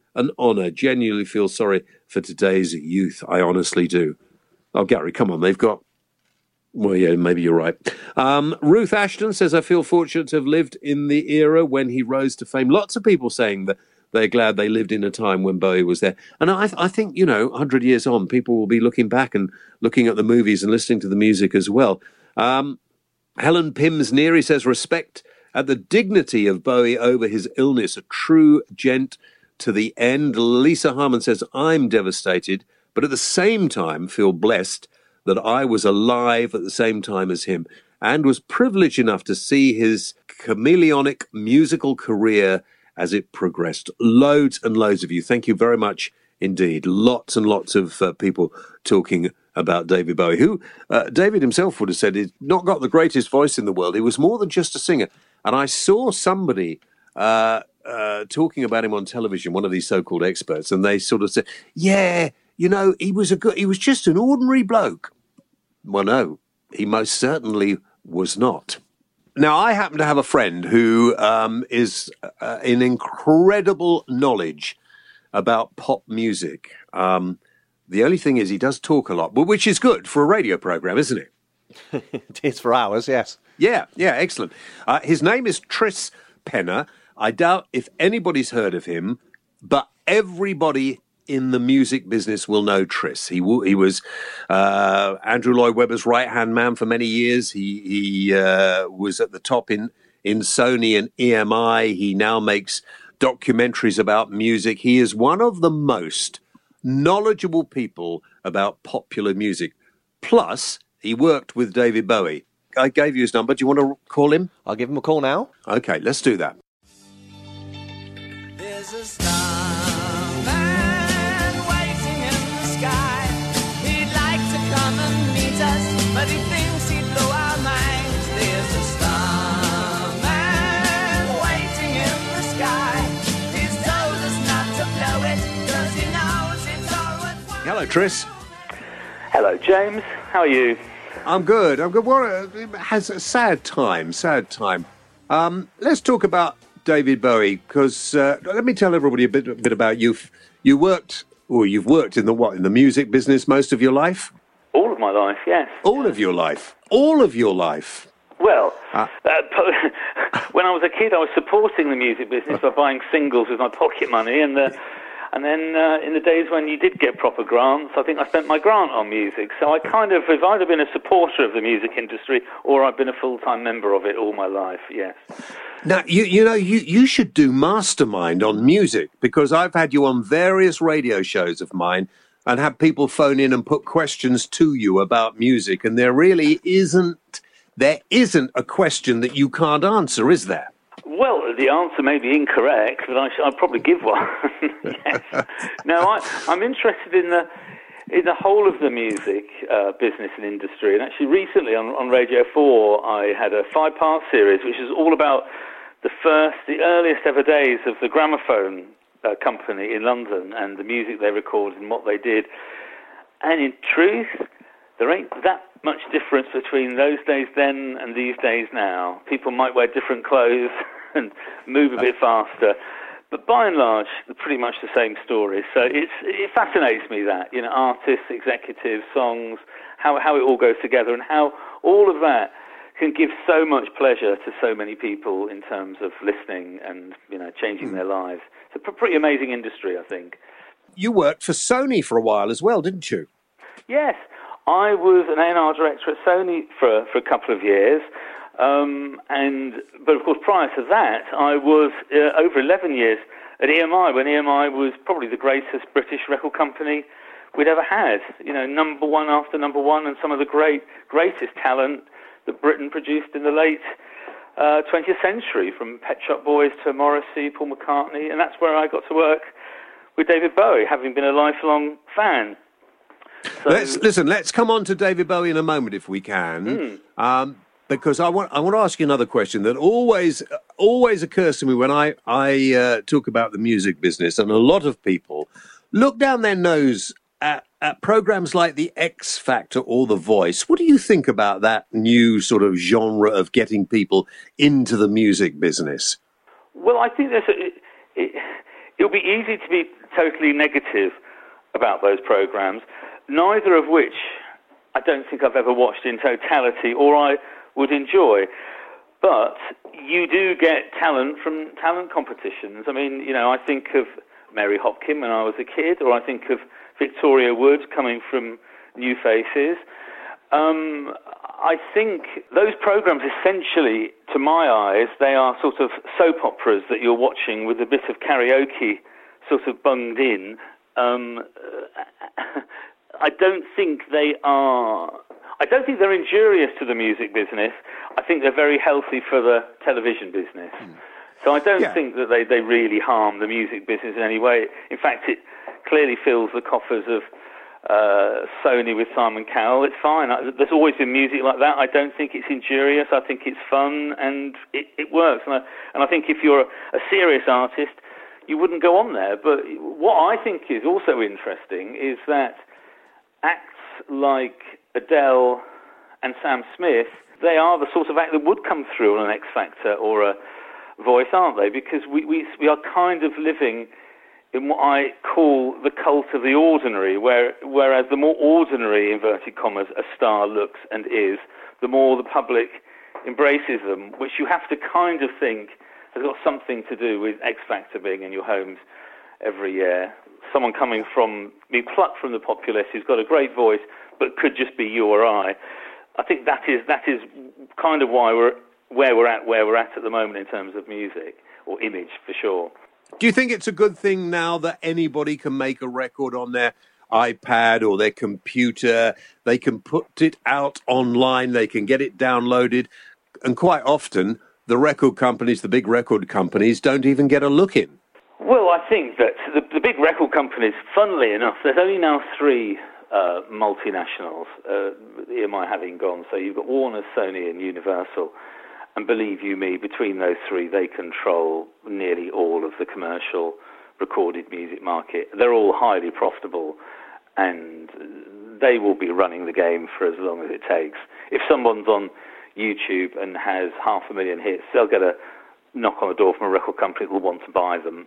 an honour. Genuinely feel sorry for today's youth. I honestly do. Oh, Gary, come on. They've got... Well, yeah, maybe you're right. Ruth Ashton says, I feel fortunate to have lived in the era when he rose to fame. Lots of people saying that they're glad they lived in a time when Bowie was there. And I think, 100 years on, people will be looking back and looking at the movies and listening to the music as well. Helen Pims-Neary says, respect at the dignity of Bowie over his illness, a true gent to the end. Lisa Harmon says, I'm devastated, but at the same time feel blessed that I was alive at the same time as him and was privileged enough to see his chameleonic musical career as it progressed. Loads and loads of you. Thank you very much indeed. Lots and lots of people talking about David Bowie, who David himself would have said he's not got the greatest voice in the world. He was more than just a singer. And I saw somebody talking about him on television, one of these so-called experts, and they sort of said, yeah, he was just an ordinary bloke. Well, no, he most certainly was not. Now, I happen to have a friend who is in incredible knowledge about pop music. The only thing is he does talk a lot, which is good for a radio program, isn't it? It is for hours, yes. Yeah, excellent. His name is Tris Penner. I doubt if anybody's heard of him, but everybody in the music business will know Tris. He was Andrew Lloyd Webber's right-hand man for many years. He was at the top in Sony and EMI. He now makes documentaries about music. He is one of the most knowledgeable people about popular music. Plus, he worked with David Bowie. I gave you his number. Do you want to call him? I'll give him a call now. Okay, let's do that. There's a starman waiting in the sky. He'd like to come and meet us, but he thinks he'd blow our minds. There's a starman waiting in the sky. He's told us not to blow it, 'cause he knows it's all worthwhile. Hello, Tris. Hello, James. How are you? I'm good. Well, it has a sad time. Let's talk about David Bowie, because let me tell everybody a bit about you. You've worked in the music business most of your life? All of my life, yes. All of your life? All of your life? Well, when I was a kid, I was supporting the music business by buying singles with my pocket money, and then in the days when you did get proper grants, I think I spent my grant on music. So I kind of have either been a supporter of the music industry or I've been a full-time member of it all my life, yes. Now, you should do Mastermind on music, because I've had you on various radio shows of mine and had people phone in and put questions to you about music, and there isn't a question that you can't answer, is there? Well, the answer may be incorrect, but I'll probably give one. Yes. Now, I'm interested in the whole of the music business and industry. And actually, recently on Radio 4, I had a 5-part series, which is all about the earliest ever days of the gramophone company in London and the music they recorded and what they did. And in truth, there ain't that much difference between those days then and these days now. People might wear different clothes and move a bit faster, but by and large, they're pretty much the same story. So it fascinates me that, artists, executives, songs, how it all goes together, and how all of that can give so much pleasure to so many people in terms of listening and, changing their lives. It's a pretty amazing industry, I think. You worked for Sony for a while as well, didn't you? Yes. I was an A&R director at Sony for a couple of years. But of course, prior to that, I was over 11 years at EMI, when EMI was probably the greatest British record company we'd ever had. Number one after number one, and some of the greatest talent that Britain produced in the late 20th century, from Pet Shop Boys to Morrissey, Paul McCartney, and that's where I got to work with David Bowie, having been a lifelong fan. So, let's come on to David Bowie in a moment if we can. Because I want to ask you another question that always occurs to me when I talk about the music business, and a lot of people look down their nose at programs like The X Factor or The Voice. What do you think about that new sort of genre of getting people into the music business? Well, I think it'll be easy to be totally negative about those programs, neither of which I don't think I've ever watched in totality or I would enjoy. But you do get talent from talent competitions. I mean, I think of Mary Hopkin when I was a kid, or I think of Victoria Wood coming from New Faces. I think those programs essentially, to my eyes, they are sort of soap operas that you're watching with a bit of karaoke sort of bunged in. I don't think they're injurious to the music business. I think they're very healthy for the television business. So I don't think that they really harm the music business in any way. In fact, it clearly fills the coffers of Sony with Simon Cowell. It's fine. There's always been music like that. I don't think it's injurious. I think it's fun and it works. And I think if you're a serious artist, you wouldn't go on there. But what I think is also interesting is that acts like Adele and Sam Smith, they are the sort of act that would come through on an X Factor or a Voice, aren't they? Because we are kind of living in what I call the cult of the ordinary, whereas the more ordinary, inverted commas, a star looks and is, the more the public embraces them, which you have to kind of think has got something to do with X Factor being in your homes every year. Someone being plucked from the populace who's got a great voice, but could just be you or I. I think that is kind of why where we're at the moment in terms of music, or image for sure. Do you think it's a good thing now that anybody can make a record on their iPad or their computer? They can put it out online, they can get it downloaded, and quite often the record companies, the big record companies, don't even get a look in. Well, I think that the big record companies, funnily enough, there's only now 3 multinationals, EMI having gone. So you've got Warner, Sony and Universal. And believe you me, between those 3, they control nearly all of the commercial recorded music market. They're all highly profitable, and they will be running the game for as long as it takes. If someone's on YouTube and has 500,000 hits, they'll get a knock on the door from a record company that will want to buy them.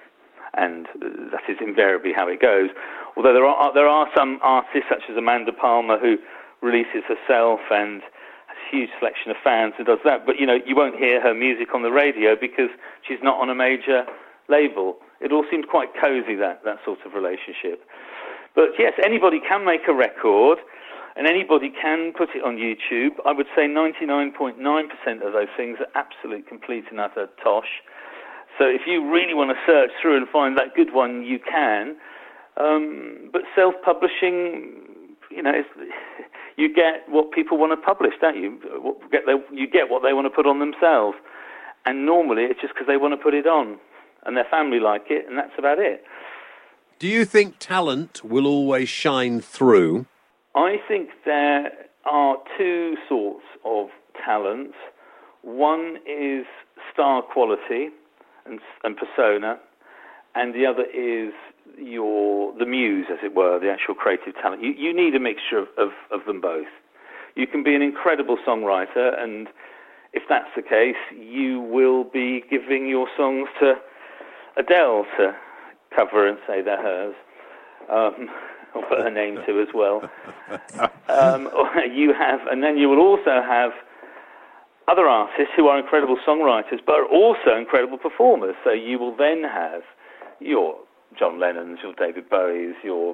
And that is invariably how it goes. Although there are some artists, such as Amanda Palmer, who releases herself and has a huge selection of fans who does that. But, you won't hear her music on the radio because she's not on a major label. It all seems quite cosy, that sort of relationship. But, yes, anybody can make a record and anybody can put it on YouTube. I would say 99.9% of those things are absolute, complete and utter tosh. So if you really want to search through and find that good one, you can. But self-publishing, you get what people want to publish, don't you? You get what they want to put on themselves. And normally it's just because they want to put it on. And their family like it, and that's about it. Do you think talent will always shine through? I think there are 2 sorts of talent. One is star quality and persona, and the other is the muse, as it were, the actual creative talent. You need a mixture of them both. You can be an incredible songwriter, and if that's the case, you will be giving your songs to Adele to cover and say they're hers. Or put her name to as well. And then you will also have other artists who are incredible songwriters, but are also incredible performers. So you will then have your John Lennons, your David Bowies, your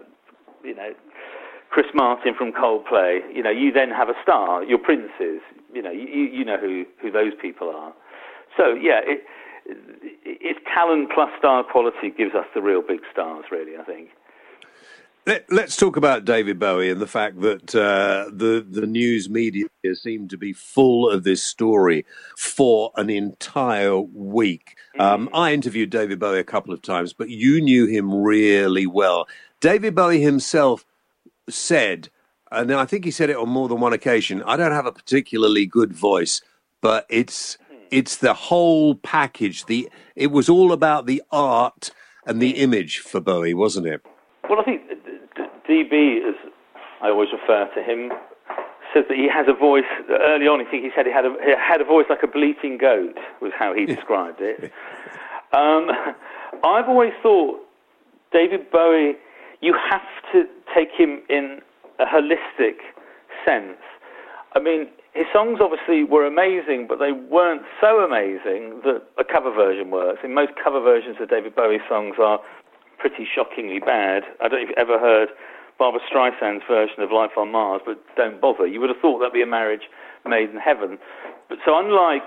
Chris Martin from Coldplay. You then have a star, your Princes. You know who those people are. So yeah, it's talent plus star quality gives us the real big stars, really, I think. Let's talk about David Bowie and the fact that the news media seemed to be full of this story for an entire week. I interviewed David Bowie a couple of times, but you knew him really well. David Bowie himself said, and I think he said it on more than one occasion, I don't have a particularly good voice, but it's the whole package. It was all about the art and the image for Bowie, wasn't it? Well, I think DB, as I always refer to him, said that he has a voice. Early on, I think he said he had a voice like a bleating goat, was how he described it. I've always thought David Bowie, you have to take him in a holistic sense. I mean, his songs obviously were amazing, but they weren't so amazing that a cover version works. And most cover versions of David Bowie songs are pretty shockingly bad. I don't know if you've ever heard Barbra Streisand's version of Life on Mars, but don't bother. You would have thought that'd be a marriage made in heaven. But so unlike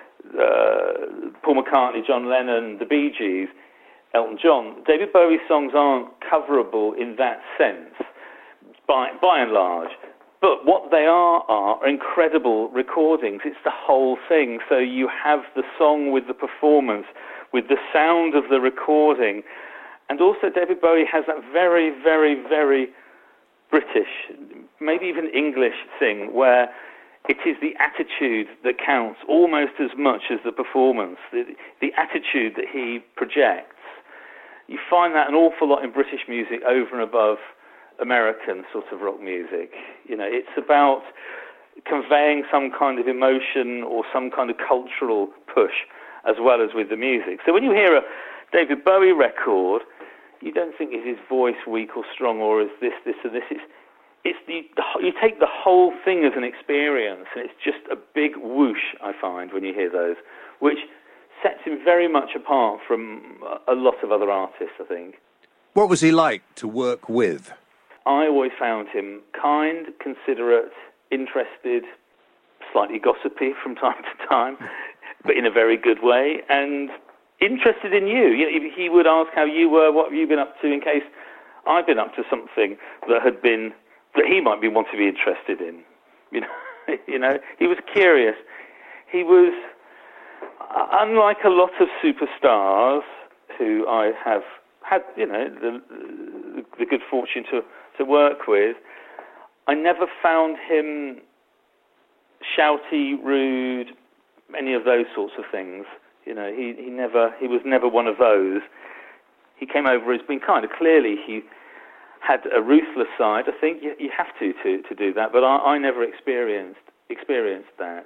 Paul McCartney, John Lennon, the Bee Gees, Elton John, David Bowie's songs aren't coverable in that sense, by and large. But what they are incredible recordings. It's the whole thing. So you have the song with the performance, with the sound of the recording. And also David Bowie has that very, very, very British, maybe even English thing, where it is the attitude that counts almost as much as the performance, the attitude that he projects. You find that an awful lot in British music over and above American sort of rock music. You know, it's about conveying some kind of emotion or some kind of cultural push as well as with the music. So when you hear a David Bowie record, you don't think, is his voice weak or strong, or is this or this? You take the whole thing as an experience, and it's just a big whoosh, I find, when you hear those, which sets him very much apart from a lot of other artists, I think. What was he like to work with? I always found him kind, considerate, interested, slightly gossipy from time to time, but in a very good way, and interested in you. You know, he would ask how you were, what have you been up to, in case I'd been up to something that he might want to be interested in. You know, he was curious. He was, unlike a lot of superstars who I have had, you know, the good fortune to work with, I never found him shouty, rude, any of those sorts of things. You know, he was never one of those. He came over as being kind of, clearly he had a ruthless side. I think you have to do that, but I never experienced that.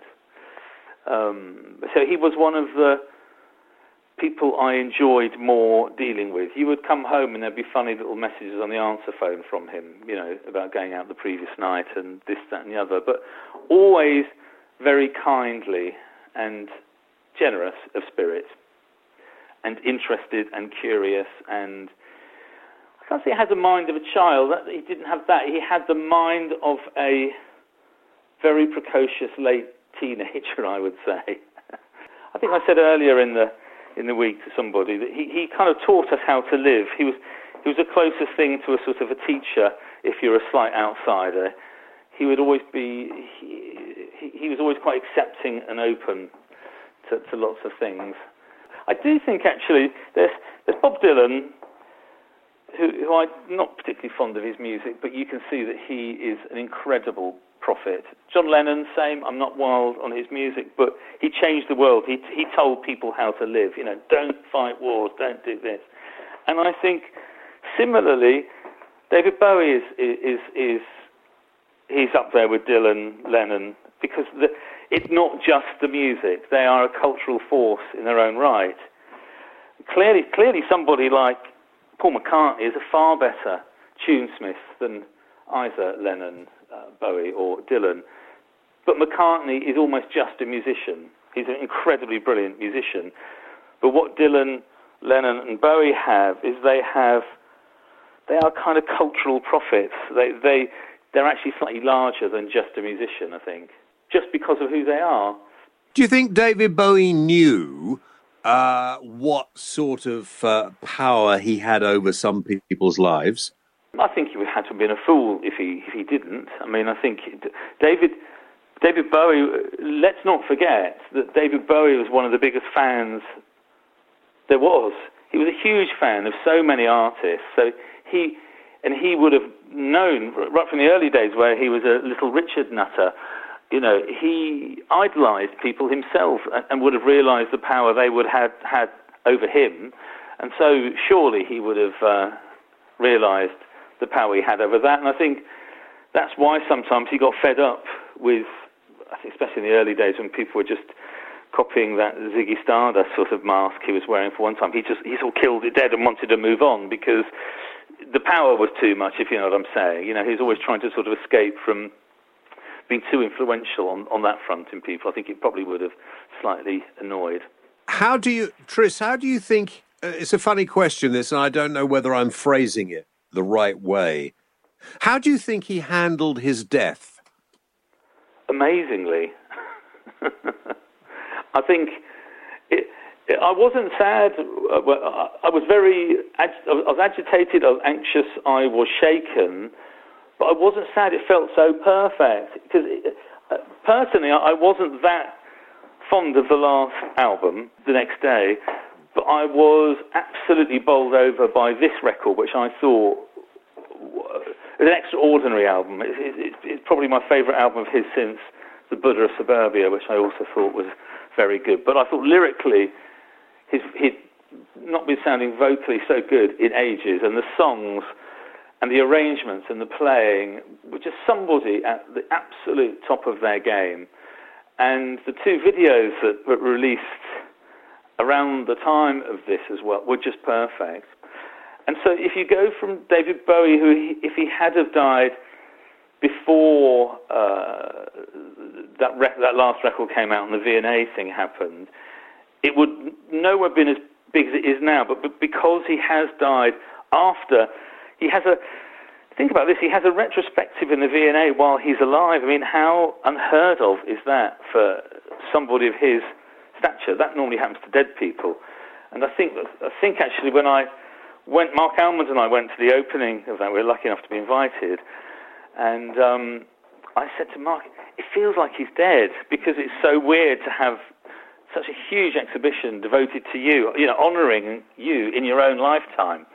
So he was one of the people I enjoyed more dealing with. He would come home and there'd be funny little messages on the answer phone from him, you know, about going out the previous night and this, that and the other, but always very kindly and generous of spirit and interested and curious, and I can't say he had the mind of a child. He didn't have that. He had the mind of a very precocious late teenager, I would say. I think I said earlier in the week to somebody that he kind of taught us how to live. He was the closest thing to a sort of a teacher if you're a slight outsider. He would always be. He was always quite accepting and open to lots of things. I do think actually there's Bob Dylan, who I'm not particularly fond of his music, but you can see that he is an incredible prophet. John Lennon, same. I'm not wild on his music, but he changed the world. He told people how to live. You know, don't fight wars, don't do this. And I think similarly, David Bowie is he's up there with Dylan, Lennon, because it's not just the music. They are a cultural force in their own right. Clearly somebody like Paul McCartney is a far better tunesmith than either Lennon, Bowie or Dylan. But McCartney is almost just a musician. He's an incredibly brilliant musician. But what Dylan, Lennon and Bowie have is they are kind of cultural prophets. They're actually slightly larger than just a musician, I think, just because of who they are. Do you think David Bowie knew what sort of power he had over some people's lives? I think he would have to have been a fool if he didn't. I mean, I think David Bowie, let's not forget that David Bowie was one of the biggest fans there was. He was a huge fan of so many artists. So he would have known right from the early days where he was a little Richard nutter. You know, he idolised people himself and would have realised the power they would have had over him. And so surely he would have realised the power he had over that. And I think that's why sometimes he got fed up with, I think especially in the early days when people were just copying that Ziggy Stardust sort of mask he was wearing for one time. He sort of killed it dead and wanted to move on because the power was too much, if you know what I'm saying. You know, he was always trying to sort of escape from being too influential on that front in people. I think it probably would have slightly annoyed. Tris, how do you think, it's a funny question this, and I don't know whether I'm phrasing it the right way. How do you think he handled his death? Amazingly. I think I wasn't sad. I was I was agitated, I was anxious, I was shaken, but I wasn't sad. It felt so perfect. Because personally, I wasn't that fond of the last album, The Next Day, but I was absolutely bowled over by this record, which I thought was an extraordinary album. It's probably my favourite album of his since The Buddha of Suburbia, which I also thought was very good. But I thought lyrically, he'd not been sounding vocally so good in ages, and the songs and the arrangements and the playing were just somebody at the absolute top of their game. And the two videos that were released around the time of this as well were just perfect. And so if you go from David Bowie, if he had have died before that last record came out and the V&A thing happened, it would nowhere been as big as it is now. But because he has died after, he has think about this, he has a retrospective in the V&A while he's alive. I mean, how unheard of is that for somebody of his stature? That normally happens to dead people. And I think actually when Mark Almond and I went to the opening of that, we were lucky enough to be invited, and I said to Mark, it feels like he's dead, because it's so weird to have such a huge exhibition devoted to you, honouring you in your own lifetime.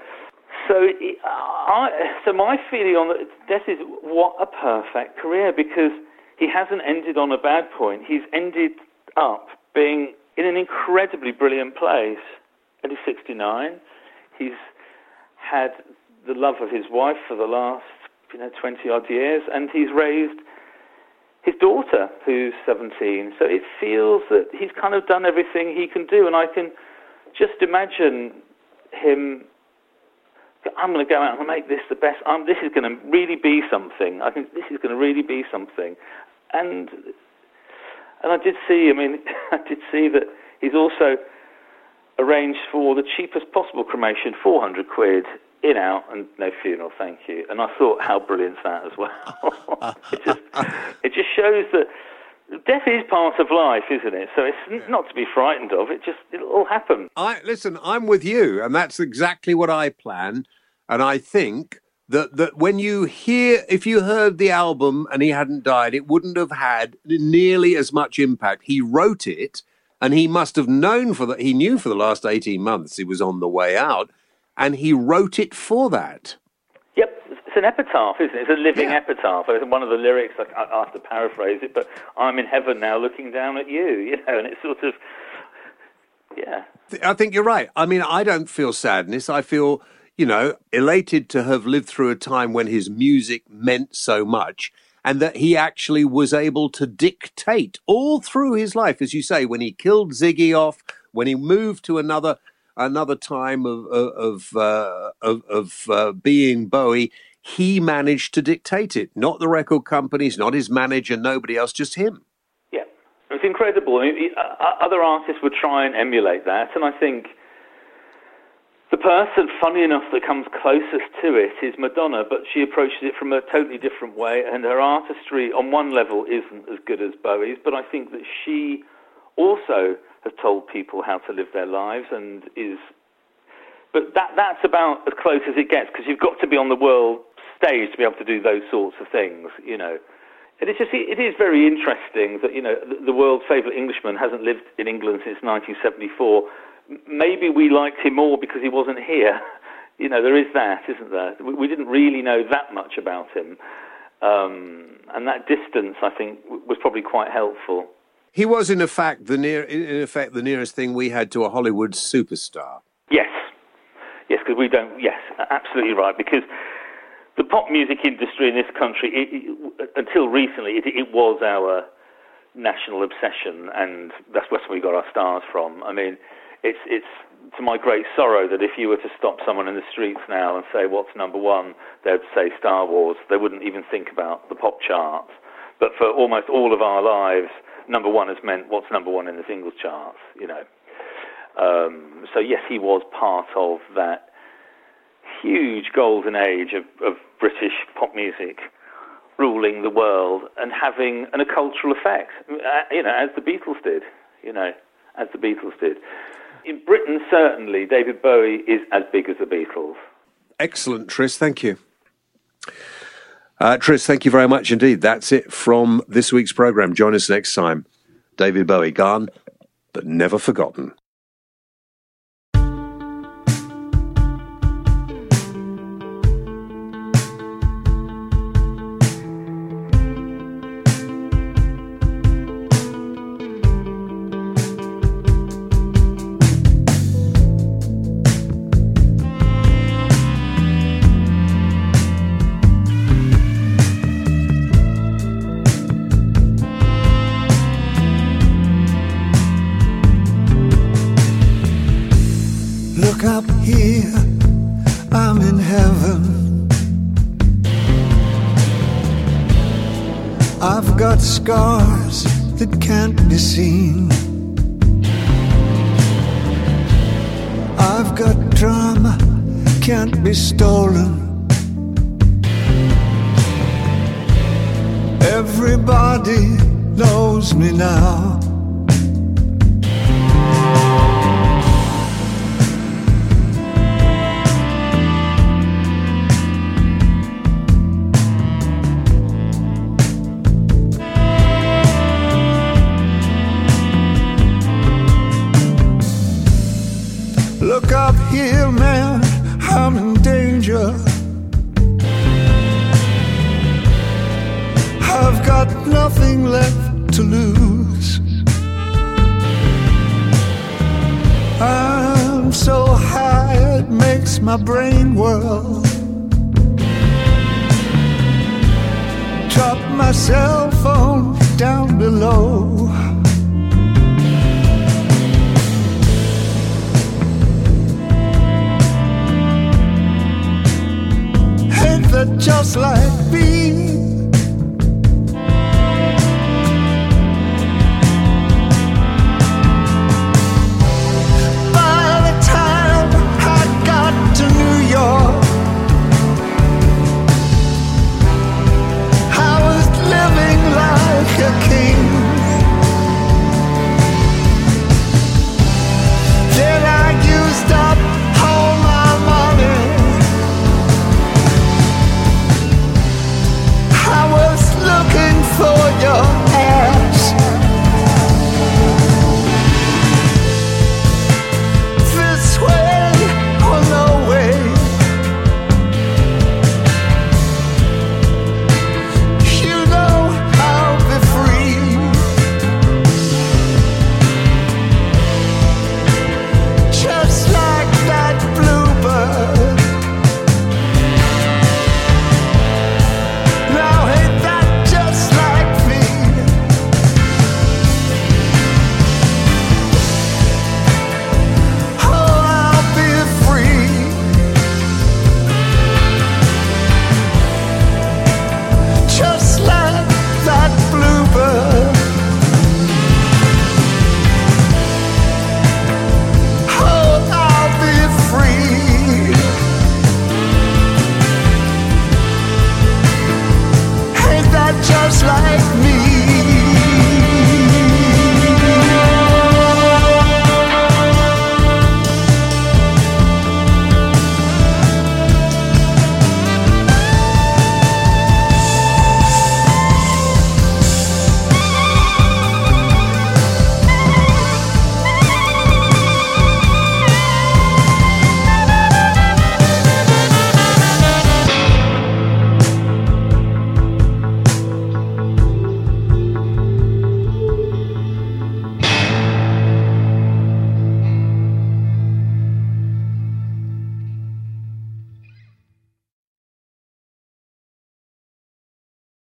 So my feeling on death is, what a perfect career, because he hasn't ended on a bad point. He's ended up being in an incredibly brilliant place. And he's 69. He's had the love of his wife for the last 20-odd years, and he's raised his daughter, who's 17. So it feels that he's kind of done everything he can do, and I can just imagine him, I'm going to go out and make this the best. This is going to really be something. I think this is going to really be something. And I did see, that he's also arranged for the cheapest possible cremation, 400 quid, in, out, and no funeral, thank you. And I thought, how brilliant is that as well? It just shows that death is part of life, isn't it? So it's not to be frightened of. It'll all happen. Listen, I'm with you, and that's exactly what I plan. And I think that when if you heard the album and he hadn't died, it wouldn't have had nearly as much impact. He wrote it, and he must have known he knew for the last 18 months he was on the way out, and he wrote it for that. Yep, it's an epitaph, isn't it? It's a living epitaph. One of the lyrics, I have to paraphrase it, but I'm in heaven now looking down at you, and it's sort of, yeah. I think you're right. I mean, I don't feel sadness. I feel, elated to have lived through a time when his music meant so much, and that he actually was able to dictate all through his life, as you say, when he killed Ziggy off, when he moved to another time of being Bowie, he managed to dictate it. Not the record companies, not his manager, nobody else, just him. Yeah, it was incredible. I mean, other artists would try and emulate that, and I think the person, funny enough, that comes closest to it is Madonna, but she approaches it from a totally different way, and her artistry on one level isn't as good as Bowie's, but I think that she also has told people how to live their lives, and but that's about as close as it gets, because you've got to be on the world stage to be able to do those sorts of things, And it is very interesting that, the world's favourite Englishman hasn't lived in England since 1974. Maybe we liked him more because he wasn't here. There is that, isn't there? We didn't really know that much about him. And that distance, I think, was probably quite helpful. He was, in effect, the nearest thing we had to a Hollywood superstar. Yes, because we don't. Yes, absolutely right. Because the pop music industry in this country, until recently, it was our national obsession, and that's where we got our stars from. I mean, it's to my great sorrow that if you were to stop someone in the streets now and say, what's number one, they'd say Star Wars. They wouldn't even think about the pop charts. But for almost all of our lives, number one has meant what's number one in the singles charts, you know. So yes, he was part of that huge golden age of British pop music ruling the world and having a cultural effect, you know, as the Beatles did, In Britain, certainly, David Bowie is as big as the Beatles. Excellent, Tris, thank you. Tris, thank you very much indeed. That's it from this week's programme. Join us next time. David Bowie, gone, but never forgotten. Up here, I'm in heaven. I've got scars that can't be seen. I've got drama, can't be stolen. Everybody knows me now. Look up here, man, I'm in danger. I've got nothing left to lose. I'm so high it makes my brain whirl. Drop my cell phone down below. That just like